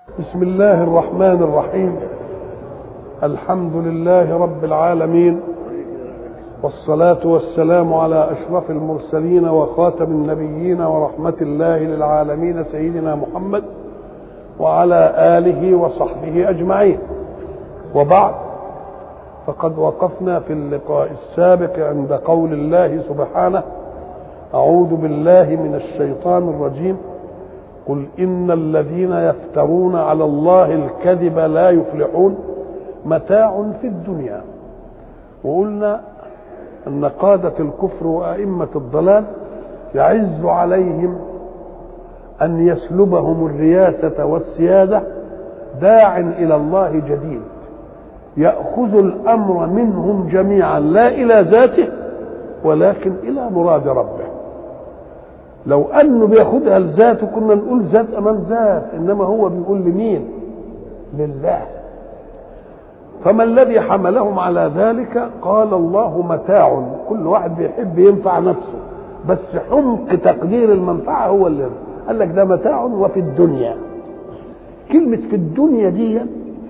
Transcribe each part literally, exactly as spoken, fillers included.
بسم الله الرحمن الرحيم. الحمد لله رب العالمين، والصلاة والسلام على أشرف المرسلين وخاتم النبيين ورحمة الله للعالمين سيدنا محمد وعلى آله وصحبه أجمعين. وبعد، فقد وقفنا في اللقاء السابق عند قول الله سبحانه: أعوذ بالله من الشيطان الرجيم، قل إن الذين يفترون على الله الكذب لا يفلحون، متاع في الدنيا. وقلنا أن قادة الكفر وأئمة الضلال يعز عليهم أن يسلبهم الرياسة والسيادة داع إلى الله جديد يأخذ الأمر منهم جميعا، لا إلى ذاته ولكن إلى مراد ربه. لو أنه بياخدها لذاته كنا نقول ذات أمام ذات، إنما هو بيقول لمين؟ لله. فما الذي حملهم على ذلك؟ قال الله: متاع. كل واحد بيحب ينفع نفسه، بس حمق تقدير المنفعة هو اللي قال لك ده متاع وفي الدنيا. كلمة في الدنيا دي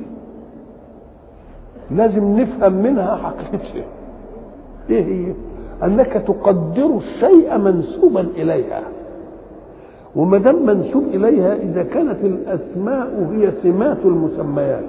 لازم نفهم منها حقيقتها. ايه هي؟ انك تقدر الشيء منسوبا اليها، وما دام منسوب اليها اذا كانت الاسماء هي سمات المسميات.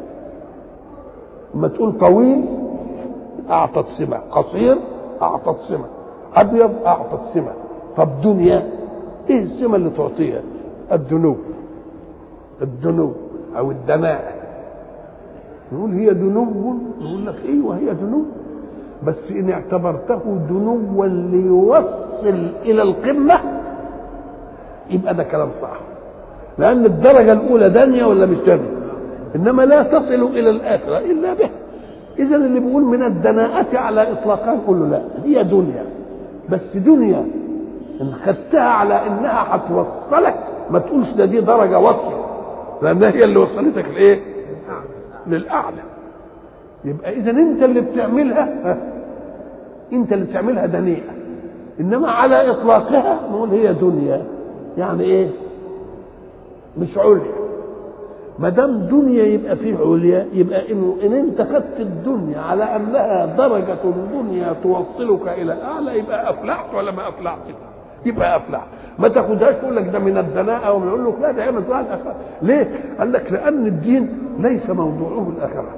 لما تقول طويل اعطت سمه، قصير اعطت سمه، ابيض اعطت سمه. طب دنيا ايه السمه اللي تعطيها؟ الدنو، الدنو او الدناء. نقول هي دنو، نقول لك ايوه هي دنو، بس ان اعتبرته دنوا ليوصل الى القمه يبقى ده كلام صح، لان الدرجه الاولى دنيا ولا مش دنيا، انما لا تصل الى الاخره الا به. اذا اللي بيقول من الدناءه على اطلاقها نقول له لا، هي دنيا، بس دنيا ان خدتها على انها هتوصلك ما تقولش ده دي درجه واطيه، لان هي اللي وصلتك لايه؟ للاعلى. يبقى اذا انت اللي بتعملها، انت اللي بتعملها دنيئه، انما على اطلاقها نقول هي دنيا. يعني ايه؟ مش عليا. ما دام دنيا يبقى فيه عليا، يبقى انه ان انت خدت الدنيا على انها درجه دنيا توصلك الى اعلى يبقى افلحت ولا ما افلحت؟ يبقى افلحت. ما تاخدهاش تقول لك ده من الدناءه، ومن يقول لك لا ده هي من طلع الاخره. ليه؟ قال لك لان الدين ليس موضوعه الاخره،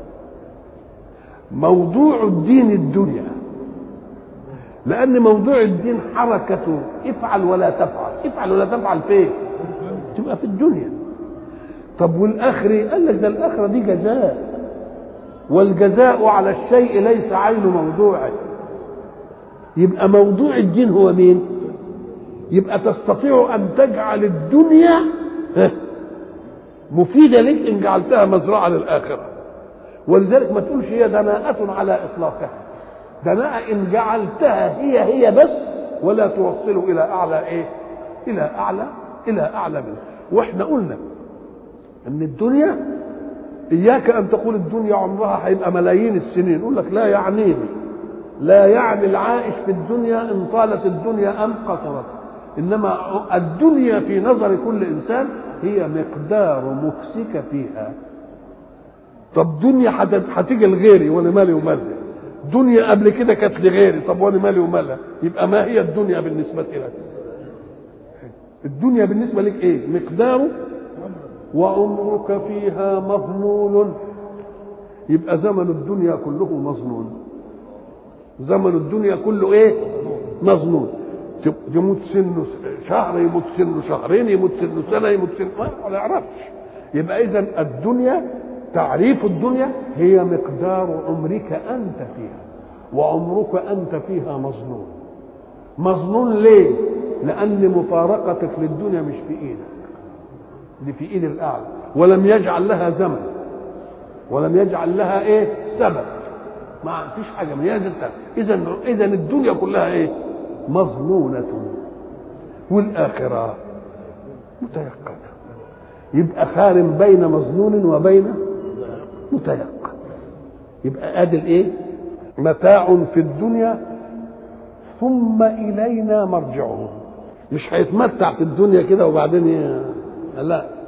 موضوع الدين الدنيا، لأن موضوع الدين حركته افعل ولا تفعل. افعل ولا تفعل فين؟ تبقى في الدنيا. طب والآخرة؟ قال لك ده الآخرة دي جزاء، والجزاء على الشيء ليس عين موضوعه. يبقى موضوع الدين هو مين؟ يبقى تستطيع أن تجعل الدنيا مفيدة لك إن جعلتها مزرعة للآخرة. ولذلك ما تقولش هي دناءة على إطلاقها، دناءة إن جعلتها هي هي بس ولا توصل إلى أعلى إيه؟ إلى أعلى إلى أعلى منه. وإحنا قلنا إن الدنيا إياك أن تقول الدنيا عمرها هيبقى ملايين السنين. يقول لك لا يعنيني، لا يعني العائش في الدنيا إن طالت الدنيا أم قصرت، إنما الدنيا في نظر كل إنسان هي مقدار مكسك فيها. طب دنيا هتيجي لغيري وانا مالي ومالها؟ دنيا قبل كده كانت لغيري، طب وانا مالي ومالها؟ يبقى ما هي الدنيا بالنسبه لك؟ الدنيا بالنسبه لك ايه؟ مقداره وعمرك فيها مظنون. يبقى زمن الدنيا كله مظنون، زمن الدنيا كله ايه؟ مظنون. يموت سنه شهر، يموت سنه شهرين، يموت سنه سنه، يموت سنه ما يعرفش. يبقى اذا الدنيا، تعريف الدنيا هي مقدار عمرك أنت فيها، وعمرك أنت فيها مظنون. مظنون ليه؟ لأن مفارقتك للدنيا مش في إيدك، دي في إيد الأعلى، ولم يجعل لها زمن، ولم يجعل لها إيه؟ سبب. ما فيش حاجة من هذا. إذا إذا الدنيا كلها إيه؟ مظنونة، والآخرة متيقنة. يبقى خارم بين مظنون وبين متيقن. يبقى ادي الايه؟ متاع في الدنيا ثم الينا مرجعهم. مش هيتمتع في الدنيا كده وبعدين ي... لا،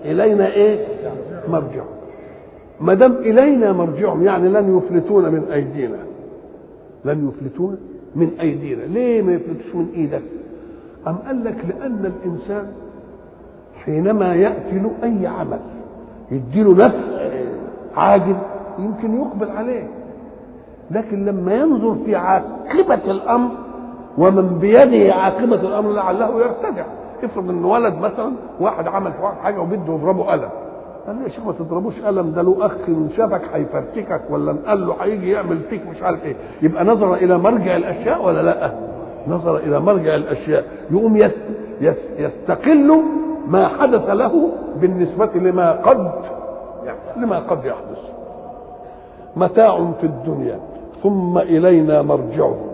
الينا ايه مرجعهم. ما دام الينا مرجعهم يعني لن يفلتون من ايدينا، لن يفلتون من ايدينا. ليه ما يفلتوش من ايدك؟ ام قال لك لان الانسان حينما ياتي له اي عمل يديله نفع عاجل يمكن يقبل عليه، لكن لما ينظر في عاقبه الامر ومن بيده عاقبه الامر لعله يرتدع. افرض ان ولد مثلا واحد عمل في واحد حاجه وبده يضربه قلم، قال له يا شيخ ما تضربوش قلم، ده له اخ ان شافك هيفرتكك، ولا قال له هيجي يعمل فيك مش عارف ايه. يبقى نظر الى مرجع الاشياء ولا لا؟ نظر الى مرجع الاشياء، يقوم يس يس يستقل ما حدث له بالنسبه لما قد لما قد يحدث. متاع في الدنيا ثم الينا مرجعهم.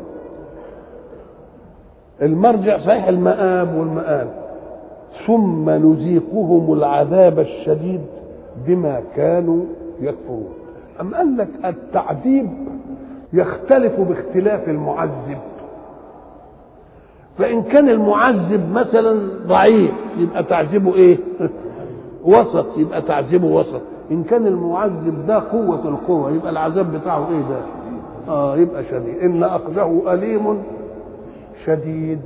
المرجع صحيح المآب والمآل. ثم نذيقهم العذاب الشديد بما كانوا يكفرون. أم قال لك التعذيب يختلف باختلاف المعذب. فإن كان المعذب مثلا ضعيف يبقى تعذيبه ايه؟ وسط، يبقى تعذيبه وسط. إن كان المعذب ده قوة القوة يبقى العذاب بتاعه ايه ده؟ اه يبقى شديد. إن أخذه أليم شديد.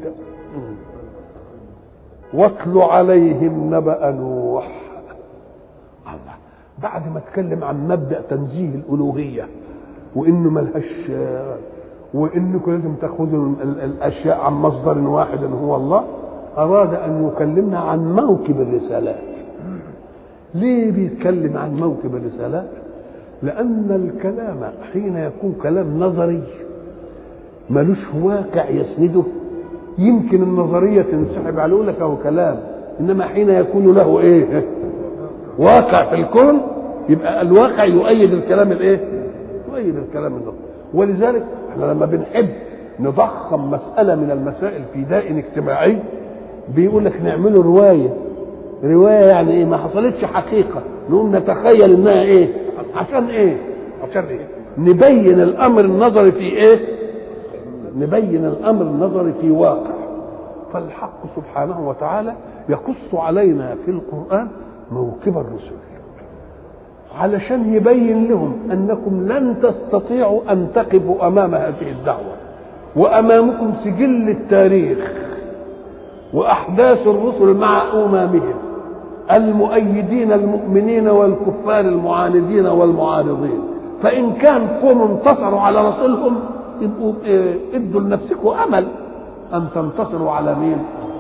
واتل عليهم نبأ نوح. الله بعد ما اتكلم عن مبدأ تنزيه الألوهية وإنه ملهاش، وإنكم لازم تأخذوا الأشياء عن مصدر واحد هو الله، أراد أن يكلمنا عن موكب الرسالات. ليه بيتكلم عن موكب الرسالات؟ لأن الكلام حين يكون كلام نظري ملوش واقع يسنده يمكن النظرية تنسحب عليه لك هو كلام، إنما حين يكون له إيه واقع في الكون يبقى الواقع يؤيد الكلام الإيه يؤيد الكلام النظري. ولذلك احنا لما بنحب نضخم مسألة من المسائل في داء اجتماعي بيقول لك نعمله رواية. رواية يعني إيه؟ ما حصلتش حقيقة، نقوم نتخيل إنها إيه عشان إيه عشان إيه نبين الأمر النظري في إيه نبين الأمر النظري في واقع. فالحق سبحانه وتعالى يقص علينا في القرآن موكب الرسل علشان يبين لهم أنكم لن تستطيعوا أن تقفوا أمام هذه الدعوة، وأمامكم سجل التاريخ وأحداث الرسل مع أمامهم المؤيدين المؤمنين والكفار المعاندين والمعارضين. فإن كان قوم انتصروا على رسولهم يبقوا ادوا لنفسكم امل ان تنتصروا على مين؟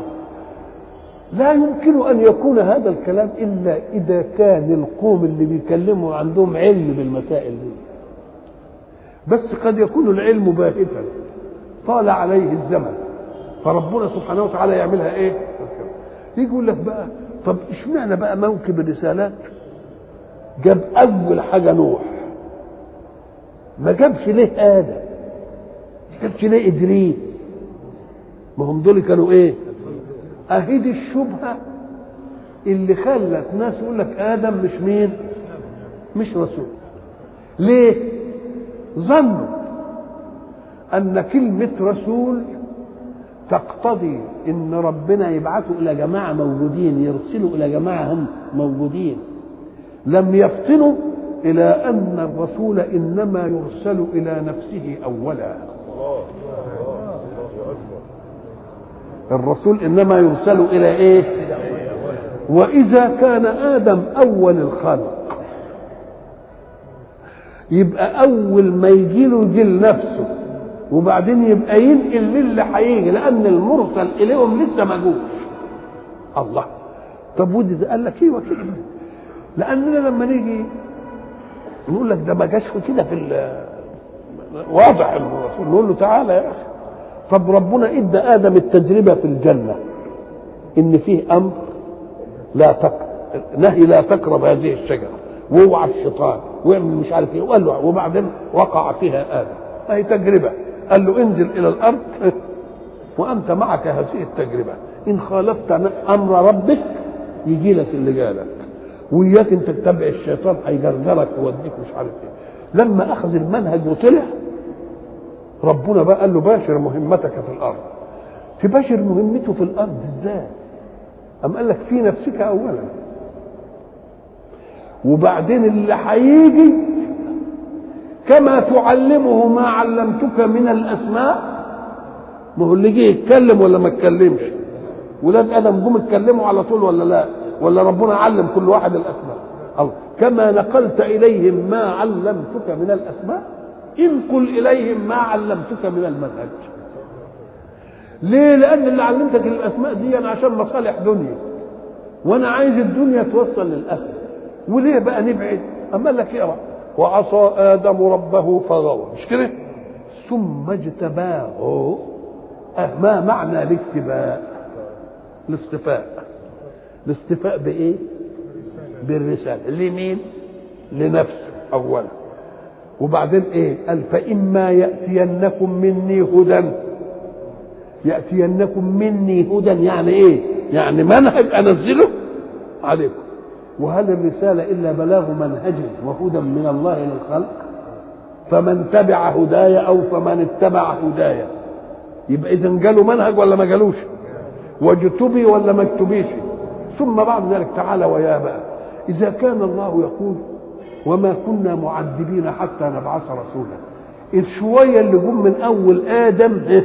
لا يمكن ان يكون هذا الكلام الا اذا كان القوم اللي بيكلموا عندهم علم بالمسائل دي. بس قد يكون العلم باهتا طال عليه الزمن فربنا سبحانه وتعالى يعملها ايه؟ يجي يقول لك بقى طب اشمعنى بقى موكب الرسالات جاب اول حاجه نوح، ما جابش ليه ادم، جابش ليه ادريس؟ ما هم دول كانوا ايه؟ اهيد الشبهه اللي خلت ناس يقول لك ادم مش مين؟ مش رسول. ليه؟ ظنوا ان كلمه رسول تقتضي ان ربنا يبعثوا الى جماعه موجودين، يرسلوا الى جماعه هم موجودين. لم يفطنوا الى ان الرسول انما يرسل الى نفسه اولا. الرسول انما يرسل الى ايه؟ واذا كان ادم اول الخلق يبقى اول ما يجي له يجي لنفسه وبعدين يبقى ينقل للي هيجي، لان المرسل اليهم لسه ما جوش. الله طب ودي قال لك ايوه كده، لاننا لما نيجي نقول لك ده ما جاش كده في واضح الرسول نقول له تعالى يا اخي. طب ربنا ادى ادم التجربه في الجنه ان فيه امر لا تك... نهي لا تقرب هذه الشجره واوعى الشيطان واعمل مش عارف ايه، وقال له وبعدين وقع فيها ادم. هي تجربه، قال له انزل الى الارض وانت معك هذه التجربه، ان خالفت امر ربك يجي لك اللي جالك، وياك انت تتبع الشيطان هيجرجرك ويوديك مش عارف ايه. لما اخذ المنهج وطلع ربنا بقى قال له باشر مهمتك في الارض. تباشر مهمته في الارض ازاي؟ أم قال لك في نفسك اولا، وبعدين اللي هيجي كما تعلمه ما علمتك من الاسماء. ما هو اللي جه يتكلم ولا ما اتكلمش؟ ولاد ادم جم اتكلموا على طول ولا لا؟ ولا ربنا علم كل واحد الاسماء؟ الله كما نقلت اليهم ما علمتك من الاسماء انقل اليهم ما علمتك من المنهج. ليه؟ لان اللي علمتك الاسماء دي أنا عشان مصالح دنيا، وانا عايز الدنيا توصل للاخره. وليه بقى نبعد؟ اما لك اقرا وعصى ادم ربه فغوى، مش كده؟ ثم اجتباه. أه ما معنى الاجتباء؟ الاصطفاء. الاصطفاء بايه؟ بالرساله. لمين؟ لنفسه اولا. وبعدين ايه؟ قال فاما ياتينكم مني هدى. ياتينكم مني هدى يعني ايه؟ يعني منهج انزله عليكم. وهل الرساله الا بلاغ منهج وهدى من الله للخلق؟ فمن تبع هدايا او فمن اتبع هدايا. يبقى اذا جاله منهج ولا ما جالوش؟ واجتبي ولا ما اجتبيش؟ ثم بعد ذلك تعالى ويا بقى اذا كان الله يقول وما كنا معذبين حتى نبعث رسولا، الشويه اللي جم من اول ادم إيه؟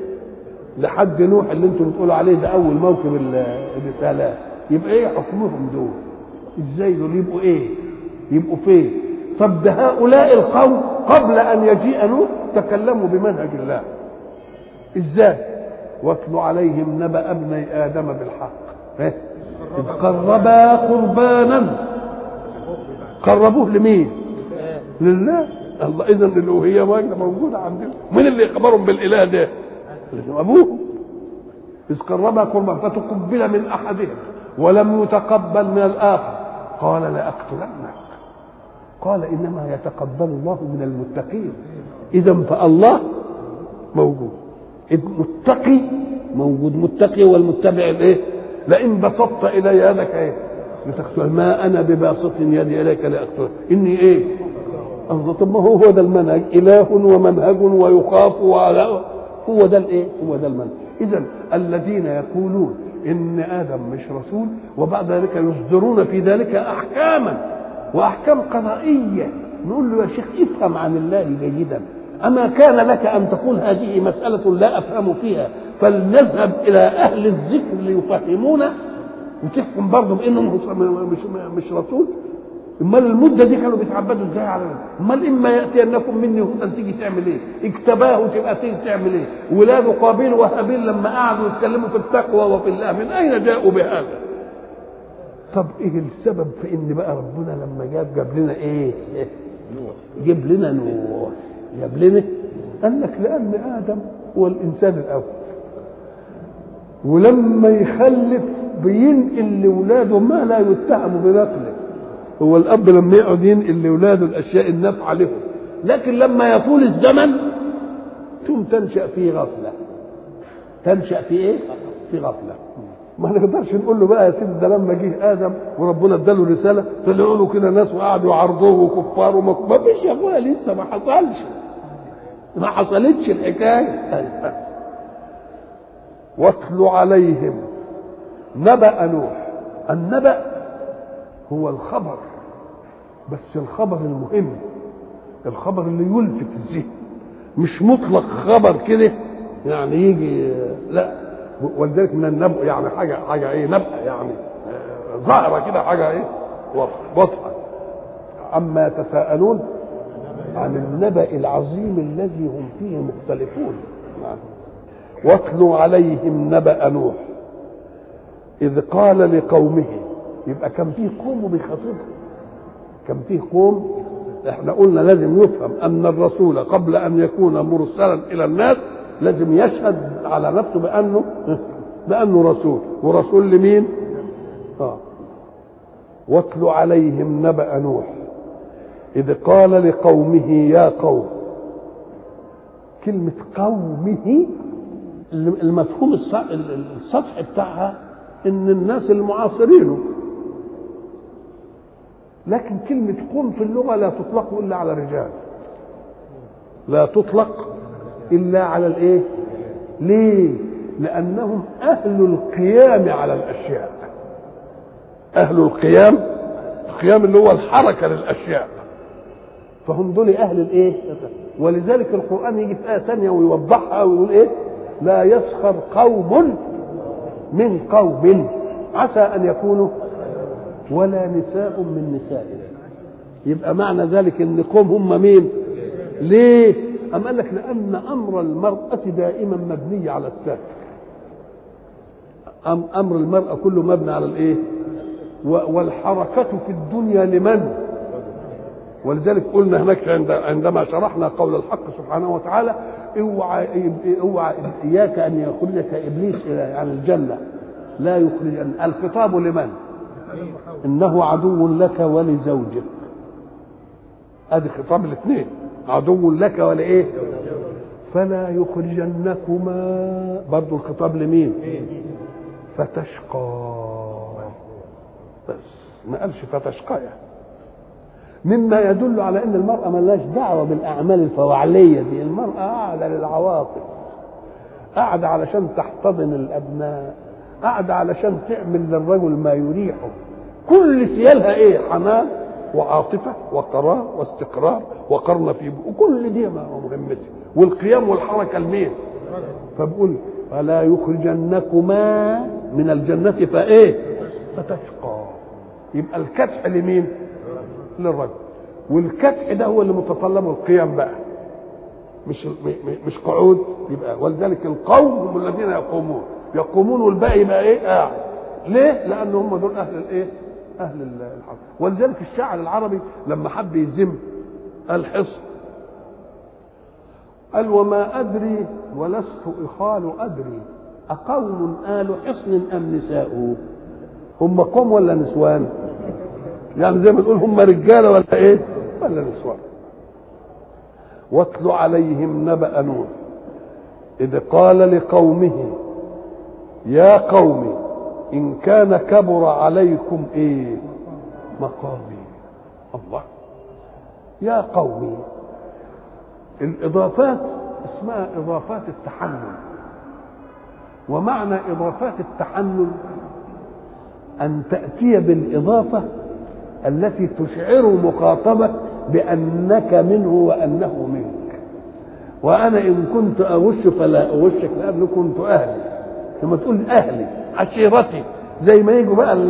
لحد نوح اللي انتم بتقولوا عليه ده اول موكب الرسالات، يبقى ايه حكمهم دول؟ ازاي دول يبقوا ايه؟ يبقوا فين؟ طب ده هؤلاء القوم قبل ان يجيء نوح تكلموا بمنهج الله. ازاي؟ واتل عليهم نبأ ابني ادم بالحق إيه؟ إذ قربا قربانا. قربوه لمين؟ لله. الله. اذا الالوهيه موجوده عندنا. مين اللي يخبرهم بالاله ده؟ ابوهم. إذ قربا قربا فتقبل من احدهم ولم يتقبل من الاخر قال لاقتلنك. قال انما يتقبل الله من المتقين. اذا فالله موجود، المتقي موجود، متقي والمتبع الايه؟ لئن بسطت الي يدك ايه؟ لتقتل ما انا بباسط يدي اليك لاقتلك اني ايه؟ الله. طب ما هو هو ده المنهج، اله ومنهج ويخاف وعلى هو ده الايه؟ هو ده المنهج. اذا الذين يقولون ان ادم مش رسول وبعد ذلك يصدرون في ذلك احكاما واحكام قضائيه، نقول له يا شيخ افهم عن الله جيدا. اما كان لك ان تقول هذه مساله لا افهم فيها فلنذهب الى اهل الذكر ليفهمونا وتحكم برضه بانه مش مش رسول؟ امال المده دي كانوا بيتعبدوا ازاي على امال اما ياتينكم مني هدى تيجي تعمل ايه؟ اجتباه تبقى تيجي تعمل ايه؟ ولاد قابيل وهابيل لما قعدوا يتكلموا في التقوى وفي الله من اين جاءوا بهذا؟ طب ايه السبب في ان بقى ربنا لما جاب جاب لنا ايه؟ جاب لنا نوح. جاب لنا قال لك لان ادم هو الانسان الاول، ولما يخلف بينقل لاولاده ما لا يتهم بنقله. هو الاب لما يقعد ينقل لاولاده الاشياء النافعه لهم، لكن لما يطول الزمن ثم تنشا في غفله. تنشا في ايه؟ في غفله. ما نقدرش نقول له بقى يا سيدي ده لما جه ادم وربنا اداله رساله طلعوا له كده ناس وقعدوا يعرضوه وكفار وما فيش يا اخويا لسه ما حصلش، ما حصلتش الحكايه. واتل عليهم نبأ نوح. النبأ هو الخبر، بس الخبر المهم، الخبر اللي يلفت الذهن، مش مطلق خبر كده يعني يجي لا. ولذلك من النبأ يعني حاجه حاجه ايه؟ نبأ يعني ظاهره كده، حاجه ايه؟ واضحه. عما يتساءلون عن النبأ العظيم الذي هم فيه مختلفون. واتلوا عليهم نبأ نوح إذ قال لقومه. يبقى كان فيه قوم بيخاطبهم، كان فيه قوم. احنا قلنا لازم يفهم ان الرسول قبل ان يكون مرسلا الى الناس لازم يشهد على نفسه بانه بانه رسول. ورسول لمين؟ اه واتلوا عليهم نبأ نوح إذ قال لقومه يا قوم. كلمة قومه المفهوم السطح بتاعها ان الناس المعاصرينه، لكن كلمة قوم في اللغة لا تطلق الا على الرجال، لا تطلق الا على الايه؟ ليه؟ لانهم اهل القيام على الاشياء. اهل القيام القيام اللي هو الحركه للاشياء، فهم دول اهل الايه. ولذلك القران يجي في ايه ثانيه ويوضحها ويقول ايه؟ لا يسخر قوم من قوم عسى ان يكونوا ولا نساء من نساء. يبقى معنى ذلك ان قوم هم مين؟ ليه؟ أم قال لك لأن أمر المرأة دائما مبني على الستر. أم أمر المرأة كله مبني على الإيه؟ والحركة في الدنيا لمن؟ ولذلك قلنا هناك عندما شرحنا قول الحق سبحانه وتعالى اوعى اوعى إياك أن يخرجك إبليس عن الجنة لا يخرج. الخطاب لمن؟ إنه عدو لك ولزوجك. ادي خطاب الاثنين، عدو لك ولايه؟ فلا يخرجنكما. برضو الخطاب لمين؟ فتشقى. بس ما قالش فتشقى، مما يدل على ان المرأة ملهاش دعوة بالاعمال الفواعلية دي. المرأة قاعدة للعواطف، قاعدة علشان تحتضن الابناء، قاعدة علشان تعمل للرجل ما يريحه. كل سيالها ايه؟ حنان وعاطفة وقرار واستقرار وقرن في وكل دي ما هو مهمتي. والقيام والحركة المين؟ فبقول فلا يخرجنكما من الجنة فايه؟ فتشقى. يبقى الكدح لمين؟ للرجل. والكدح ده هو اللي متطلبه القيام بقى، مش مش قعود. يبقى ولذلك القوم هم الذين يقومون يقومون والباقي يبقى ايه؟ قاعد. ليه؟ لأن هم دول أهل الايه؟ أهل الحرب. ولذلك الشاعر العربي لما حب يذم الحصن قال وما أدري ولست إخال أدري أقوم آل حصن أم نساء. هم قوم ولا نسوان؟ يعني زي ما نقول هم رجالة ولا إيه؟ ولا نسوان. واتل عليهم نبأ نوح إذ قال لقومه يا قوم إن كان كبر عليكم إيه؟ مقامي. الله. يا قومي. الإضافات اسمها إضافات التحنن. ومعنى إضافات التحنن أن تأتي بالإضافة التي تشعر مخاطبك بأنك منه وأنه منك. وأنا إن كنت أغش فلا أغشك لأنه كنت أهلي. لما تقول أهلي عشيرتي زي ما يجوا بقى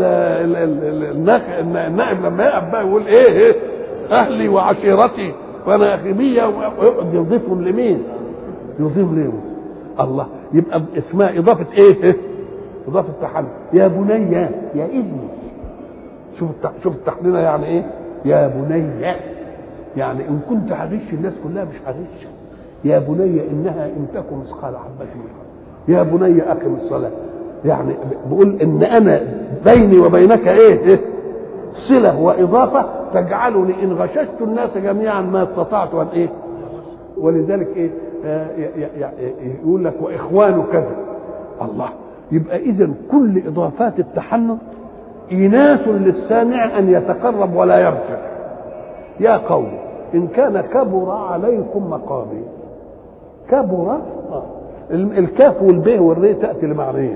النائب لما يقف بقى يقول ايه, إيه اهلي وعشيرتي فانا اخيبيه ويقعد يضيفهم لمين؟ يضيف لهم الله. يبقى اسمها اضافه ايه؟ إيه؟ اضافه تحنن. يا بني يا ابني. شوف شوف التحنين يعني ايه؟ يا بني يعني ان كنت هغش الناس كلها مش هغش. يا بني انها ان تكن مثقال حبه من خردل يا بني اقم الصلاه. يعني بقول ان انا بيني وبينك ايه, إيه؟ صله واضافه تجعلني ان غششت الناس جميعا ما استطعت ان ايه. ولذلك ايه آه يقول لك واخوان كذا. الله. يبقى اذا كل اضافات التحنن ايناس للسامع ان يتقرب ولا يغفر. يا قوم ان كان كبر عليكم مقامي. كبر آه. الكاف والباء والراء تاتي لمعنيين.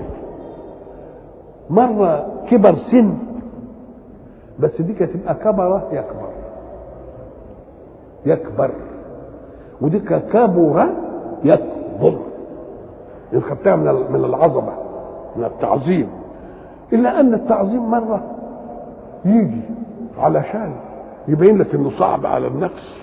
مرة كبر سن بس دي كانت تبقى كبر يكبر يكبر ودي كبر يكبر. خدتها من من العظمة من التعظيم. إلا أن التعظيم مرة يجي علشان يبين لك إنه صعب على النفس.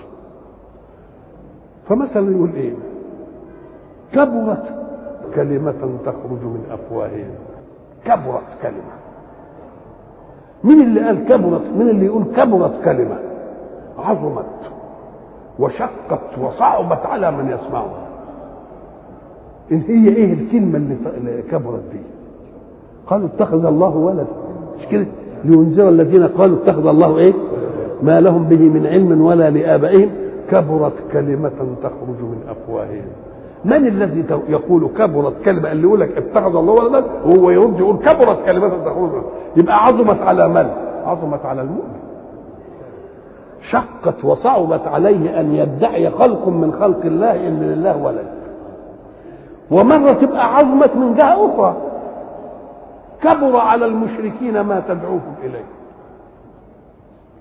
فمثلا يقول إيه؟ كبرت كلمة تخرج من أفواههم. كبرت كلمة. مين اللي قال كبرت؟ مين اللي يقول كبرت كلمة؟ عظمت وشقت وصعبت على من يسمعها. إن هي إيه الكلمة اللي كبرت دي؟ قالوا اتخذ الله ولد. مش كده؟ لينذر الذين قالوا اتخذ الله إيه؟ ما لهم به من علم ولا لآبائهم كبرت كلمة تخرج من أفواههم. من الذي يقول كبرت كلمة؟ اللي يقول لك اتخذ الله ولدا وهو يرد يقول كبرت كلمة تخرج. يبقى عظمت على من؟ عظمت على المؤمن. شقت وصعبت عليه ان يدعي خلق من خلق الله ان لله ولد. ومرة تبقى عظمت من جهة اخرى. كبر على المشركين ما تدعوهم اليه.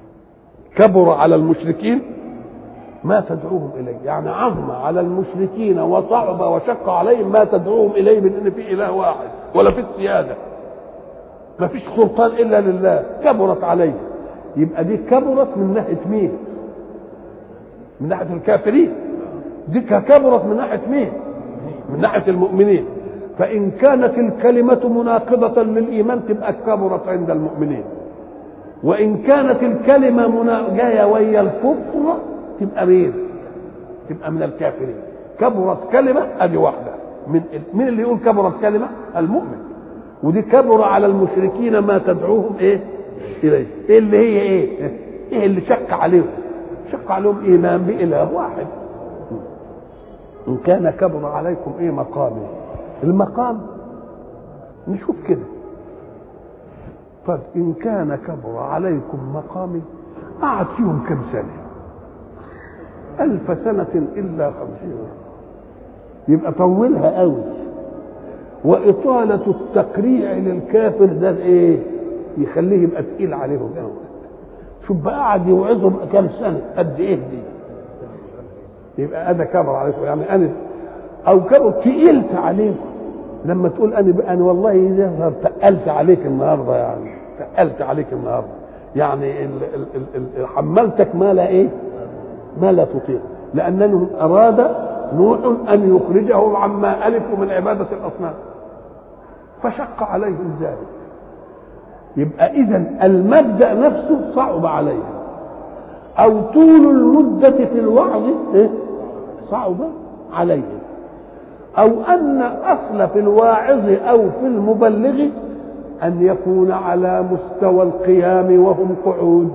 كبر على المشركين ما تدعوهم اليه، يعني عظم على المشركين وصعب وشق عليهم ما تدعوهم اليه من ان في اله واحد ولا في السياده، ما فيش سلطان الا لله، كبرت عليه. يبقى دي كبرت من ناحيه مين؟ من ناحيه الكافرين. دي كبرت من ناحيه مين؟ من ناحيه المؤمنين. فان كانت الكلمه مناقضه للايمان تبقى كبرت عند المؤمنين، وان كانت الكلمه جايه ويا الكفر تبقى مين؟ تبقى من الكافرين. كبرت كلمه ادي واحده. من مين اللي يقول كبرت كلمه؟ المؤمن. ودي كبر على المشركين ما تدعوهم ايه اليه. ايه اللي هي ايه؟ ايه اللي شق عليهم؟ شق عليهم ايمان باله واحد. ان كان كبر عليكم ايه مقامي. المقام نشوف كده. طب ان كان كبر عليكم مقامي، قعد فيهم كم سنه؟ الف سنه الا خمسين. يبقى طولها قوي. واطاله التقريع للكافر ده ايه؟ يخليه يبقى تقيل عليهم قوي. شوف بقى قعد يوعظهم كم سنه؟ قد ايه دي؟ يبقى انا كبر عليكم، يعني انا او كبر تقلت عليكم. لما تقول انا انا والله يظهر تقلت عليك النهارده، يعني تقلت عليك النهارده، يعني ال ال ال ال حملتك ما لا ايه؟ ما لا تطيق. لانه اراد نوح ان يخرجهم عما الفوا من عباده الاصنام فشق عليهم ذلك. يبقى اذا المبدا نفسه صعب عليهم، او طول المده في الوعظ إيه؟ صعب عليهم، او ان اصل في الواعظ او في المبلغ ان يكون على مستوى القيام وهم قعود.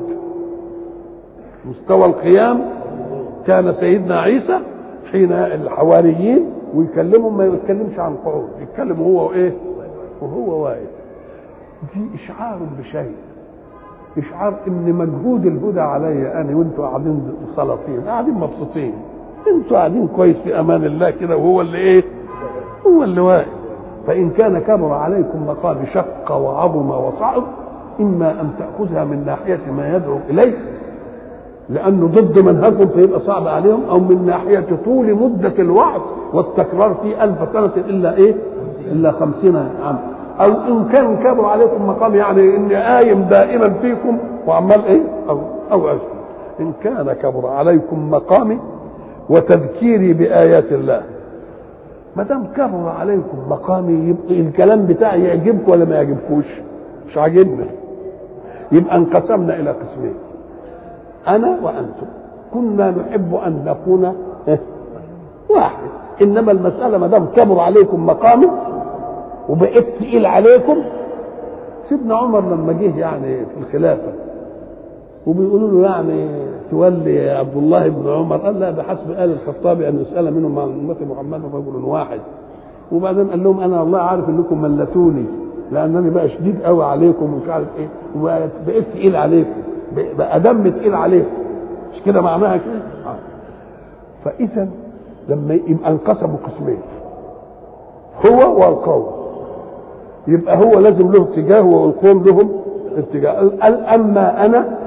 مستوى القيام كان سيدنا عيسى حين الحواريين ويكلمهم ما يتكلمش عن قعود، يتكلم هو وايه؟ وهو واقف. دي اشعار بشيء، اشعار ان مجهود الهدى علي انا وانتوا قاعدين سلاطين قاعدين مبسوطين، انتوا قاعدين كويس في امان الله كده، وهو اللي ايه؟ هو اللي واقف. فان كان كبر عليكم مقام شق وعظم وصعب، اما ان تاخذها من ناحيه ما يدعو اليه لانه ضد منهجهم فيبقى صعب عليهم، او من ناحيه طول مده الوعظ والتكرار في الف سنه الا ايه؟ الا خمسين عام. او ان كان كبر عليكم مقام يعني اني قايم دائما فيكم وعمال ايه؟ او او أجل. ان كان كبر عليكم مقامي وتذكيري بايات الله، ما دام كبر عليكم مقامي يبقى الكلام بتاعي يعجبكم ولا ما يعجبكوش؟ مش عاجبنا. يبقى انقسمنا الى قسمين، انا وانتم كنا نحب ان نكون واحد. انما المساله ما دام كبر عليكم مقامي وبقيت تقيل عليكم. سيدنا عمر لما جه يعني في الخلافه وبيقولوا له يعني تولي عبد الله بن عمر، قال لا بحسب آل الخطاب ان يسال منهم عن امه محمد رجل واحد. وبعدين قال لهم انا والله عارف انكم ملتوني لانني بقى شديد قوي عليكم ومش عارف ايه، وبقيت تقيل عليكم، بقى دم تقيل عليكم، مش كده معناها كده؟ فاذا لما يبقى انقسموا قسمين هو والقوم، يبقى هو لازم له اتجاه والقوم لهم اتجاه. قال اما انا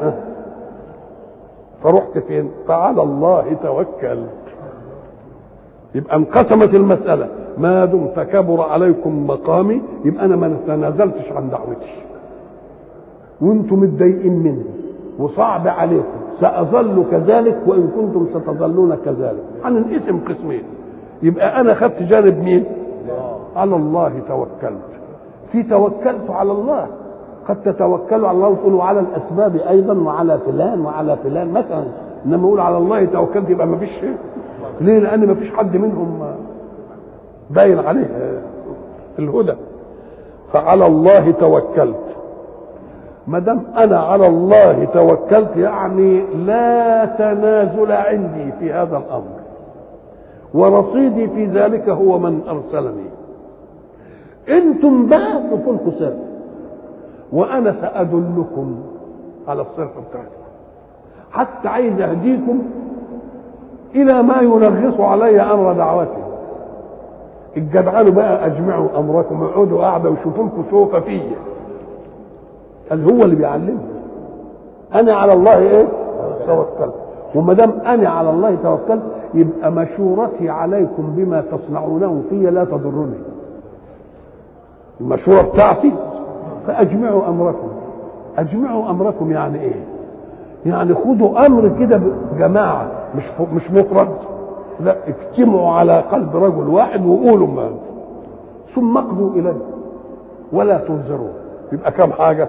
فرحت فين؟ فعلى الله توكلت. يبقى انقسمت المساله. ما دمت كبر عليكم مقامي يبقى انا ما تنازلتش عن دعوتي وانتم متضايقين مني وصعب عليكم، ساظل كذلك وان كنتم ستظلون كذلك. هننقسم قسمين. يبقى انا خدت جانب مين؟ على الله توكلت. في توكلت على الله، قد تتوكلوا على الله وتقولوا على الاسباب ايضا وعلى فلان وعلى فلان مثلا، انما اقول على الله توكلت يبقى ما فيش شيء. ليه؟ لان ما فيش حد منهم باين عليه الهدى. فعلى الله توكلت. ما دام انا على الله توكلت يعني لا تنازل عندي في هذا الامر، ورصيدي في ذلك هو من ارسلني. انتم بقى تكونوا سابق وانا سادلكم على الصرف بتاعتكم، حتى عايز اهديكم الى ما ينغص علي امر دعوتي. الجدعان بقى اجمعوا امركم، اقعدوا قاعده وشوفوا لكم شوفه فيا. قال هو اللي بيعلمني. انا على الله ايه توكلت. وما دام انا على الله توكلت يبقى مشورتي عليكم بما تصنعونه في لا تضرني. المشوره بتاعتي فاجمعوا امركم. اجمعوا امركم يعني ايه؟ يعني خدوا امر كده جماعه، مش مش مفرد، لا اجتمعوا على قلب رجل واحد وقولوا ما ثم اقضوا اليه ولا تنظروا. يبقى كم حاجه؟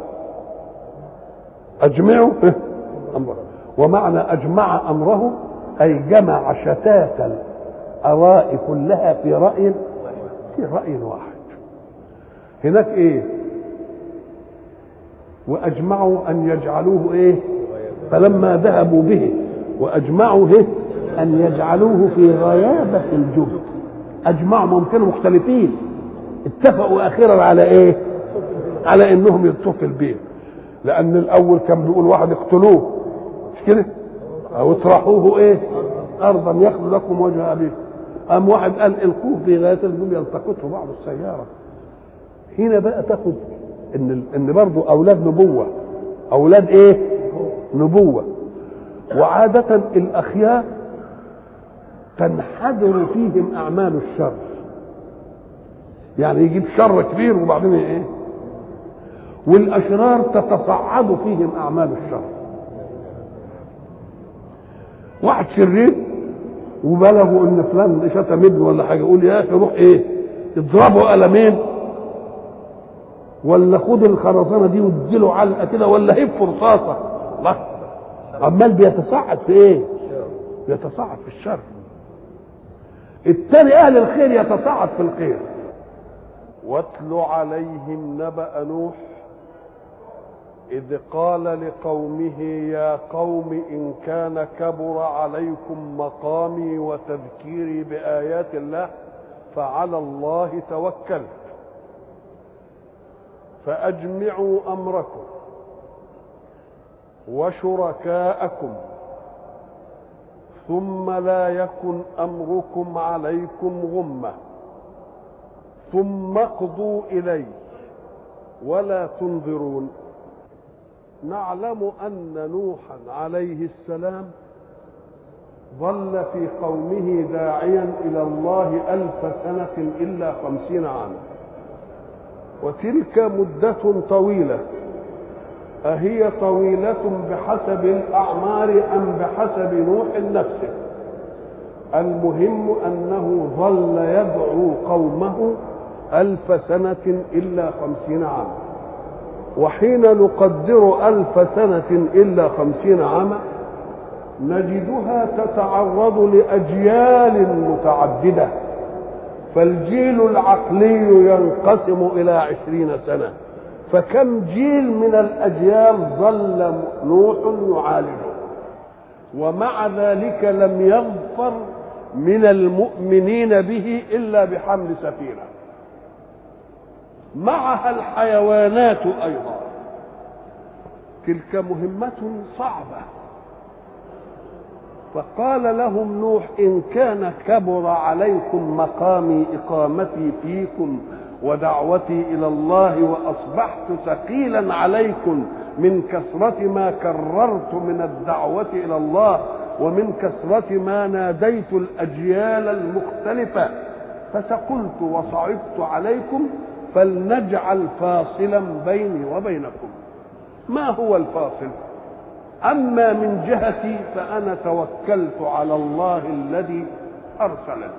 اجمعوا امره، ومعنى اجمع امره اي جمع شتات الاراء كلها في راي في راي واحد. هناك ايه؟ واجمعوا ان يجعلوه ايه؟ فلما ذهبوا به واجمعوا ايه؟ ان يجعلوه في غيابه الجهد. اجمعوا ممكن مختلفين، اتفقوا اخيرا على ايه؟ على انهم يطوفوا في البيت. لان الاول كان بيقول واحد اقتلوه مش كده او اطرحوه ايه ارضا يخلو لكم وجه ابيكم. قام واحد قال القوه في غايه الجب يلتقطه بعض السياره. هنا بقى تاخد ان ان برضه اولاد نبوه، اولاد ايه؟ نبوه. وعاده الاخيار تنحدر فيهم اعمال الشر، يعني يجيب شر كبير وبعدين ايه؟ والاشرار تتصعد فيهم اعمال الشر. واحد شرير وبلغوا ان فلان شتم ابنه ولا حاجه، يقول يا اخي روح ايه؟ اضربه قلمين، ولا خد الخرزانه دي واديله علقه كده، ولا هف رصاصه. الله، عمال بيتصعد في ايه؟ بيتصعد في الشر. التاني اهل الخير يتصعد في الخير. واتل عليهم نبأ نوح إذ قال لقومه يا قوم إن كان كبر عليكم مقامي وتذكيري بآيات الله فعلى الله توكلت فأجمعوا أمركم وشركاءكم ثم لا يكن أمركم عليكم غمة ثم اقضوا إلي ولا تنظرون. نعلم أن نوحا عليه السلام ظل في قومه داعيا إلى الله ألف سنة إلا خمسين عاما، وتلك مدة طويلة. أهي طويلة بحسب الأعمار أم بحسب نوح نفسه؟ المهم أنه ظل يدعو قومه ألف سنة إلا خمسين عاما. وحين نقدر ألف سنة إلا خمسين عاما نجدها تتعرض لأجيال متعددة، فالجيل العقلي ينقسم إلى عشرين سنة، فكم جيل من الأجيال ظل نوح يعالجه، ومع ذلك لم يظفر من المؤمنين به إلا بحمل سفينة معها الحيوانات أيضا. تلك مهمة صعبة. فقال لهم نوح إن كان كبر عليكم مقامي إقامتي فيكم ودعوتي إلى الله وأصبحت ثقيلا عليكم من كثرة ما كررت من الدعوة إلى الله ومن كثرة ما ناديت الأجيال المختلفة فثقلت وصعبت عليكم، فلنجعل فاصلا بيني وبينكم. ما هو الفاصل؟ أما من جهتي فأنا توكلت على الله الذي أرسلني،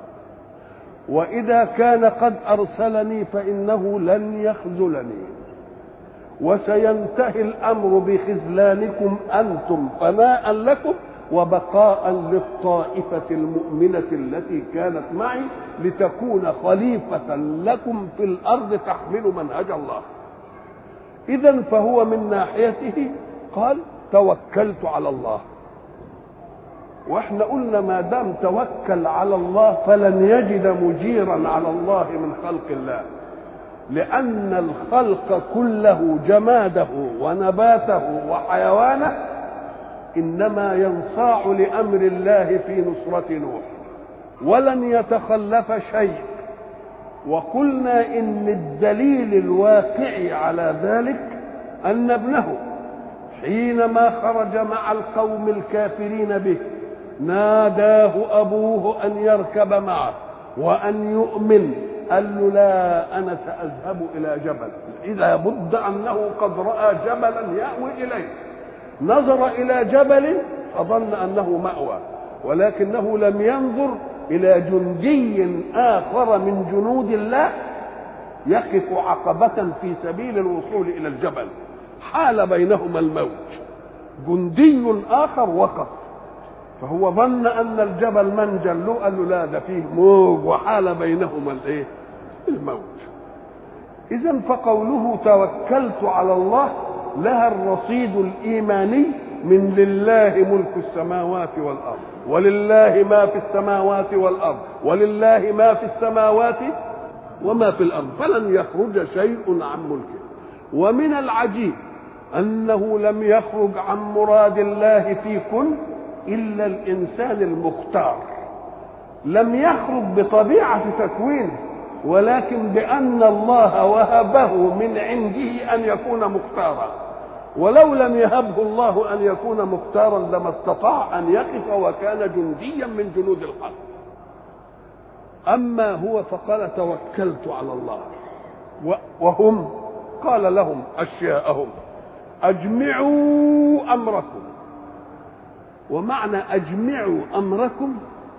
وإذا كان قد أرسلني فإنه لن يخذلني، وسينتهي الأمر بخذلانكم أنتم فناء لكم وبقاء للطائفة المؤمنة التي كانت معي لتكون خليفة لكم في الأرض تحمل منهج الله. إذن فهو من ناحيته قال توكلت على الله. واحنا قلنا ما دام توكل على الله فلن يجد مجيرا على الله من خلق الله، لأن الخلق كله جماده ونباته وحيوانه إنما ينصاع لأمر الله في نصرة نوح، ولن يتخلف شيء. وقلنا إن الدليل الواقعي على ذلك أن ابنه حينما خرج مع القوم الكافرين به ناداه أبوه أن يركب معه وأن يؤمن. قال له لا، أنا سأذهب إلى جبل، إذا بد أنه قد رأى جبلا يأوي إليه. نظر إلى جبل فظن أنه مأوى، ولكنه لم ينظر إلى جندي آخر من جنود الله يقف عقبة في سبيل الوصول إلى الجبل. حال بينهما الموج، جندي آخر وقف، فهو ظن أن الجبل منجل له، قال له لا، ده فيه موج، وحال بينهما الايه؟ الموج. إذن فقوله توكلت على الله لها الرصيد الإيماني من لله ملك السماوات والأرض، ولله ما في السماوات والأرض، ولله ما في السماوات وما في الأرض، فلن يخرج شيء عن ملكه. ومن العجيب أنه لم يخرج عن مراد الله في كن إلا الإنسان المختار. لم يخرج بطبيعة تكوينه، ولكن بأن الله وهبه من عنده أن يكون مختارا، ولو لم يهبه الله أن يكون مختارا لما استطاع أن يقف وكان جنديا من جنود الحق. أما هو فقال توكلت على الله، وهم قال لهم أشياءهم أجمعوا أمركم. ومعنى أجمعوا أمركم،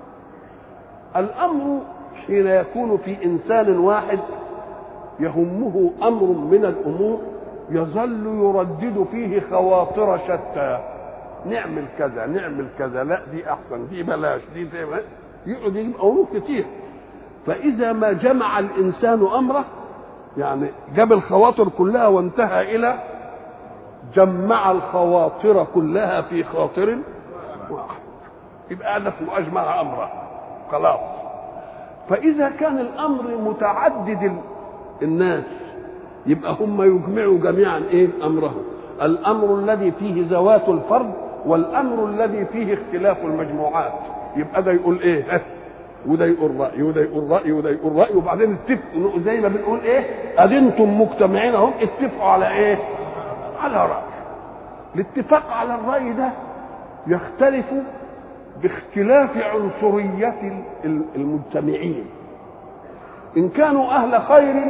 الأمر حين يكون في إنسان واحد يهمه أمر من الأمور يظل يردد فيه خواطر شتى، نعمل كذا نعمل كذا، لا دي أحسن، دي بلاش، دي دي يقعد يجيب أمور كتير. فإذا ما جمع الإنسان أمره، يعني جاب الخواطر كلها وانتهى إلى جمع الخواطر كلها في خاطر واحد، يبقى هذا اسمه أجمع أمره خلاص. فإذا كان الأمر متعدد الناس يبقى هم يجمعوا جميعا إيه؟ أمرهم. الأمر الذي فيه زوات الفرد والأمر الذي فيه اختلاف المجموعات، يبقى ده يقول إيه؟ وده يقول رأي وده يقول رأي وده يقول رأي، وبعدين اتفقوا زي ما بنقول إيه؟ أنتم مجتمعين هم اتفقوا على إيه؟ على رأي. الاتفاق على الرأي ده يختلف باختلاف عنصرية المجتمعين. إن كانوا أهل خير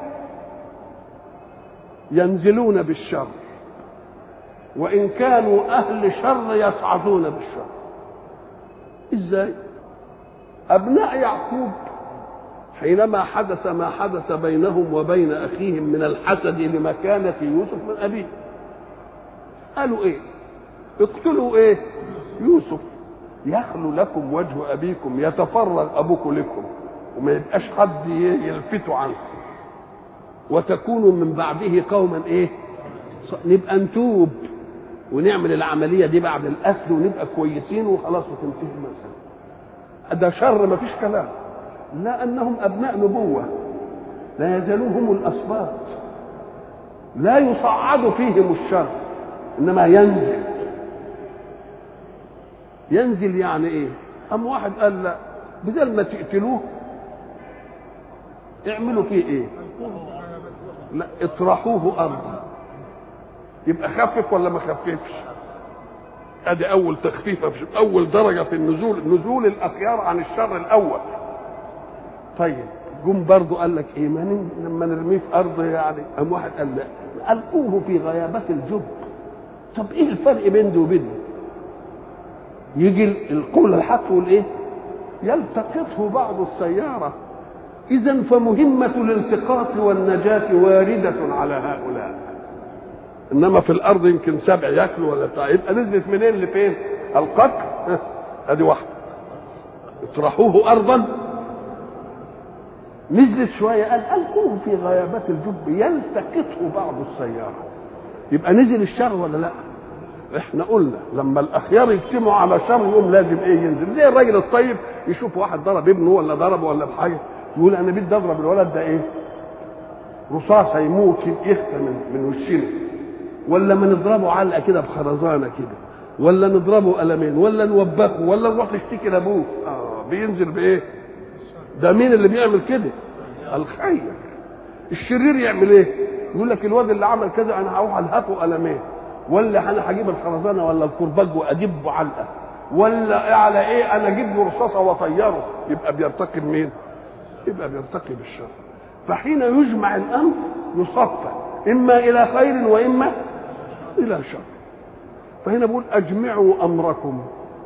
ينزلون بالشر، وإن كانوا أهل شر يصعدون بالشر. إزاي؟ أبناء يعقوب حينما حدث ما حدث بينهم وبين أخيهم من الحسد لمكانة يوسف من أبيه، قالوا إيه؟ اقتلوا إيه؟ يوسف يخلو لكم وجه أبيكم، يتفرغ أبوكم لكم وما يبقاش حد يلفتوا عنكم، وتكونوا من بعده قوما إيه؟ نبقى نتوب ونعمل العملية دي بعد القتل ونبقى كويسين وخلاص وتنتهي المسألة. ده شر ما فيش كلام، لأنهم أبناء نبوة لا يزالون هم الأسباط، لا يصعد فيهم الشر إنما ينزل. ينزل يعني إيه؟ أم واحد قال لا، بدل ما تقتلوه اعملوا فيه إيه؟ لا، اطرحوه أرضا. يبقى خفف ولا ما خففش؟ ادي اول تخفيفه، اول درجه في النزول، نزول الاخيار عن الشر الاول. طيب جم برضه قال لك ايه؟ ما لما نرميه في ارض يعني، قام واحد قال لا، القوه في غيابات الجب. طب ايه الفرق بين ده وبين ده؟ يجي القول الحق والايه؟ يلتقطه بعض السياره. اذا فمهمه الالتقاط والنجاه وارده على هؤلاء، انما في الارض يمكن سبع ياكلوا ولا بتاع، يبقى نزلت منين لفين؟ القتل. ادي واحده. اطرحوه ارضا، نزلت شويه قال القوه في غيابات الجب يلتقطه بعض السياره. يبقى نزل الشر ولا لا؟ احنا قلنا لما الاخيار يجتمعوا على شر يوم لازم ايه؟ ينزل. زي الراجل الطيب يشوف واحد ضرب ابنه ولا ضربه ولا بحاجه، يقول انا بدي اضرب الولد ده ايه؟ رصاصه يموت يخفى من من وشنا، ولا ما نضربه علقه كده بخرزانه كده، ولا نضربه قلمين، ولا نوبخه، ولا نروح نشتكي لابوه. اه بينزل بايه؟ ده مين اللي بيعمل كده؟ الخير. الشرير يعمل ايه؟ يقول لك الواد اللي عمل كذا انا هروح الهفه قلمين، ولا انا هجيب الخرزانه ولا الكرباج وادبه علقه، ولا على ايه انا اجيب له رصاصه واطيره، يبقى بيرتكب مين؟ يبقى بيرتكب الشر. فحين يجمع الامر يصفى اما الى خير واما الى شر. فهنا بقول اجمعوا امركم،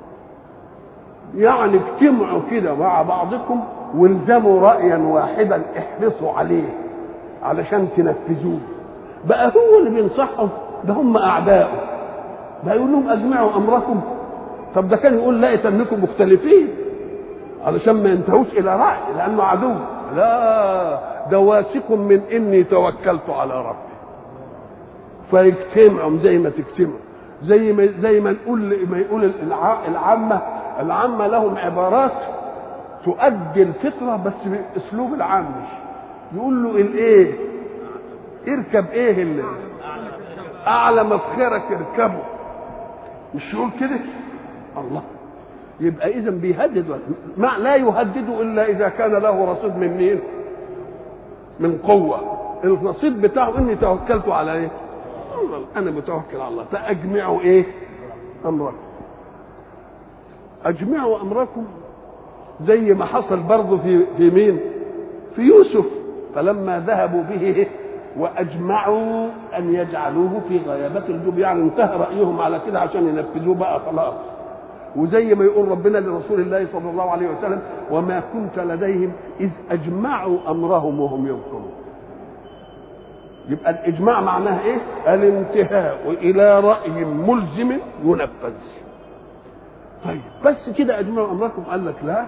يعني اجتمعوا كده مع بعضكم والزموا رايا واحدا احرصوا عليه علشان تنفذوه. بقى هو اللي بينصحهم، ده هم اعدائه، ده يقول لهم اجمعوا امركم. طب ده كان يقول لا انكم مختلفين علشان ما ينتهوش الى راي لانه عدو. لا، ده واثق من اني توكلت على ربي. فيجتمعوا زي ما تجتمعوا، زي ما زي ما نقول ما يقول العامه العامه لهم عبارات تؤدي الفطره بس باسلوب العامي. يقول له الايه اركب ايه اللي اعلى مفخرك اركبه، مش يقول كده؟ الله. يبقى اذا بيهدد، ما لا يهدد الا اذا كان له رصيد من مين؟ من قوه. الرصيد بتاعه اني توكلت على ايه؟ انا متوكل على الله. فاجمعوا ايه؟ امركم. اجمعوا امركم زي ما حصل برضه في في مين؟ في يوسف. فلما ذهبوا به واجمعوا ان يجعلوه في غيابه الجب، يعني انتهى رايهم على كده عشان ينفذوه بقى خلاص. وزي ما يقول ربنا لرسول الله صلى الله عليه وسلم وما كنت لديهم اذ اجمعوا امرهم وهم يمكرون. يبقى الاجماع معناه ايه؟ الانتهاء الى راي ملزم ينفذ. طيب بس كده اجمعوا امركم؟ قال لك لا،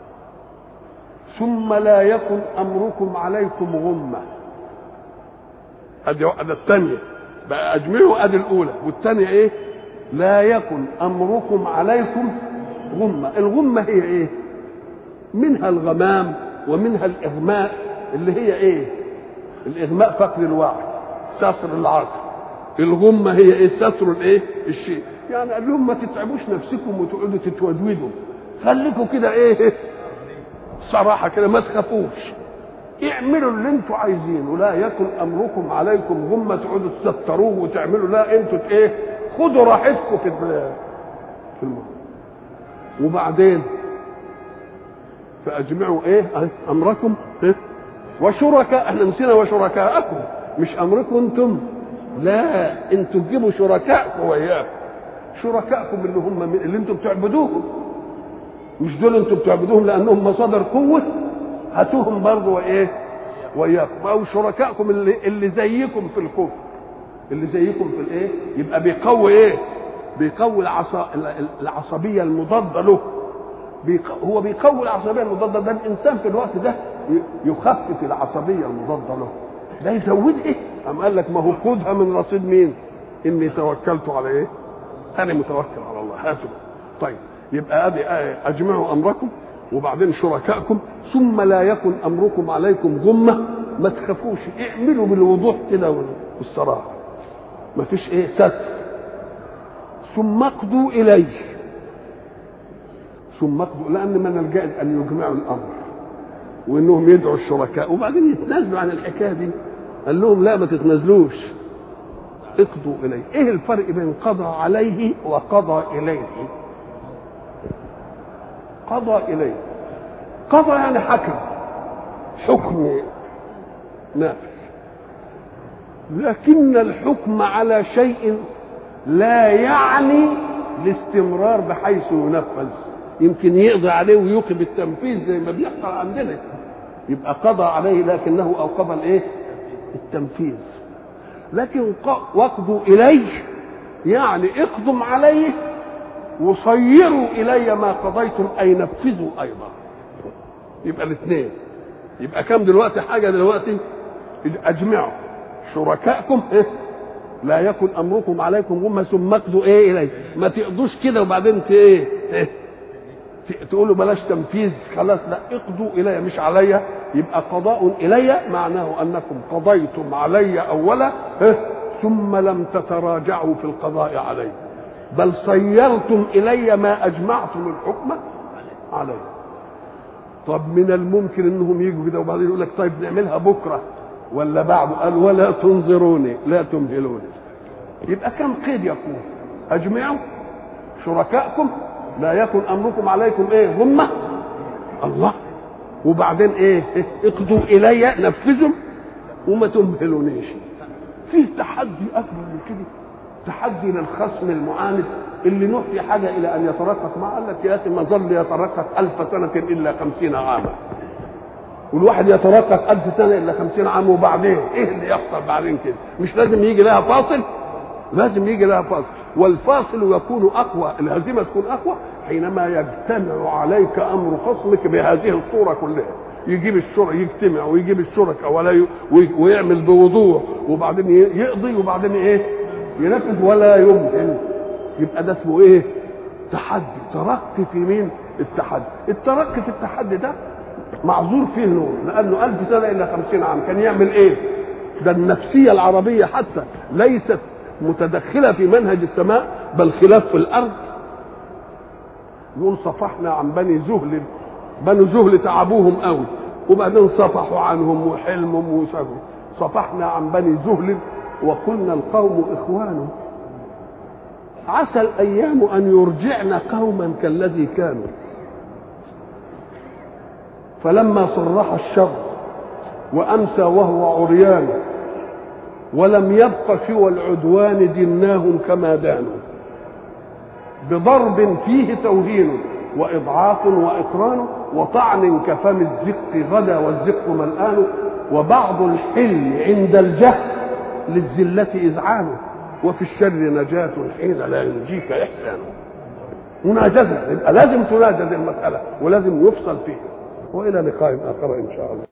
ثم لا يكن امركم عليكم غمه. ادي الثانيه بقى، اجمعوا ادي الاولى، والثانيه ايه؟ لا يكن امركم عليكم غمه. الغمه هي ايه؟ منها الغمام ومنها الاغماء، اللي هي ايه؟ الاغماء فقد الوعي، ستر العقل. الغمه هي ايه؟ ستر الايه؟ الشيء. يعني قال لهم ما تتعبوش نفسكم وتقعدوا تتودودوا، خليكم كده ايه؟ صراحه كده، ما تخافوش، اعملوا اللي انتوا عايزينه. لا يكن امركم عليكم غمه تقعدوا تستروه وتعملوا، لا انتوا ايه؟ خدوا راحتكم في في الموضوع. وبعدين فاجمعوا ايه؟ امركم إيه؟ وشركاء. احنا نسينا وشركاءكم، مش امركم انتم، لا انتوا تجيبوا شركائكم وياكم. شركائكم اللي هم اللي انتم بتعبدوهم، مش دول انتم بتعبدوهم لانهم مصادر قوه، هاتوهم برضه وايه؟ وياكم. او شركائكم اللي اللي زيكم في الكفر، اللي زيكم في الايه؟ يبقى بيقوي ايه؟ بيقوي العصا... العصبيه المضاده له. بيق... هو بيقوي العصبيه المضاده. ده الانسان في الوقت ده يخفف العصبيه المضاده له، ده يزودها ايه؟ قام قال لك ما هو خدها من رصيد مين؟ اني توكلت على ايه؟ انا متوكل على الله، هاتوا. طيب يبقى ادي اجمعوا امركم، وبعدين شركائكم، ثم لا يكن امركم عليكم غمه. ما تخافوش، اعملوا بالوضوح كده والصراحه، ما فيش ايه؟ ستر. ثم اقضوا اليه. ثم اقضوا، لان من الجائز ان يجمعوا الامر وانهم يدعوا الشركاء وبعدين يتنازلوا عن الحكايه دي. قال لهم لا، ما تتنازلوش، اقضوا اليه. ايه الفرق بين قضى عليه وقضى اليه؟ قضى اليه، قضى يعني حكم، حكم نافذ. لكن الحكم على شيء لا يعني الاستمرار بحيث ينفذ، يمكن يقضي عليه ويوقف التنفيذ زي ما بيحصل عندنا. يبقى قضى عليه لكنه اوقف الايه؟ التنفيذ. لكن واقضوا اليه يعني اقضوا عليه وصيروا الي ما قضيتم، اي نفذوا ايضا. يبقى الاثنين. يبقى كم دلوقتي حاجه؟ دلوقتي اجمعوا شركائكم إيه؟ لا يكن امركم عليكم غمه ثم اقضوا ايه اليه. ما تقضوش كده وبعدين ت ايه, إيه؟ تقولوا بلاش تنفيذ خلاص، لا اقضوا الي مش عليا. يبقى قضاء الي معناه انكم قضيتم علي اولا إيه؟ ثم لم تتراجعوا في القضاء علي، بل صيرتم الي ما اجمعتم الحكم علي. طب من الممكن انهم يجوا كده وبعدين يقول لك طيب نعملها بكره ولا بعده؟ قال ولا تنظروني لا تمهلوني. يبقى كم قيد يكون؟ اجمعوا شركائكم لا يكن امركم عليكم ايه غمه الله، وبعدين ايه اقضوا الي نفذوا وما تمهلونيش. فيه تحدي اكبر من كده، تحدي للخصم المعاند اللي نحي حاجه الى ان يترقق معه. قال لك يا اخي ما ظل يترقق الف سنه الا خمسين عاما، والواحد يترقق الف سنه الا خمسين عام، وبعدين ايه اللي يحصل بعدين كده؟ مش لازم يجي لها فاصل؟ لازم يجي لها فاصل، والفاصل يكون اقوى، الهزيمه تكون اقوى حينما يجتمع عليك امر خصمك بهذه الصوره كلها. يجيب الشركاء يجتمع ويجيب الشركاء ولا ي... ويعمل بوضوح، وبعدين يقضي، وبعدين ايه ينفذ ولا يمهل. يبقى ده اسمه ايه؟ تحدي. ترقي في مين؟ التحدي. الترقي في التحدي ده معذور فيه نور، لانه ألف سنه الا خمسين عام كان يعمل ايه؟ ده النفسيه العربيه حتى ليست متدخله في منهج السماء بل خلاف في الارض. يقول صفحنا عن بني زهل، بنو زهل تعبوهم قوي وبعدين صفحوا عنهم وحلمهم وسابوا. صفحنا عن بني زهل وقلنا القوم اخوان، عسى الايام ان يرجعن قوما كالذي كانوا. فلما صرح الشر وامسى وهو عريان ولم يبق سوى العدوان دناهم كما دانوا، بضرب فيه توهين واضعاف واقران وطعن كفم الزق غدا والزق ملآن، وبعض الحلم عند الجهل للذلة إذعان، وفي الشر نجاة حين لا ينجيك إحسان. مناجزة، يبقى لازم تناجز المسألة ولازم يفصل فيها. وإلى لقاء آخر إن شاء الله.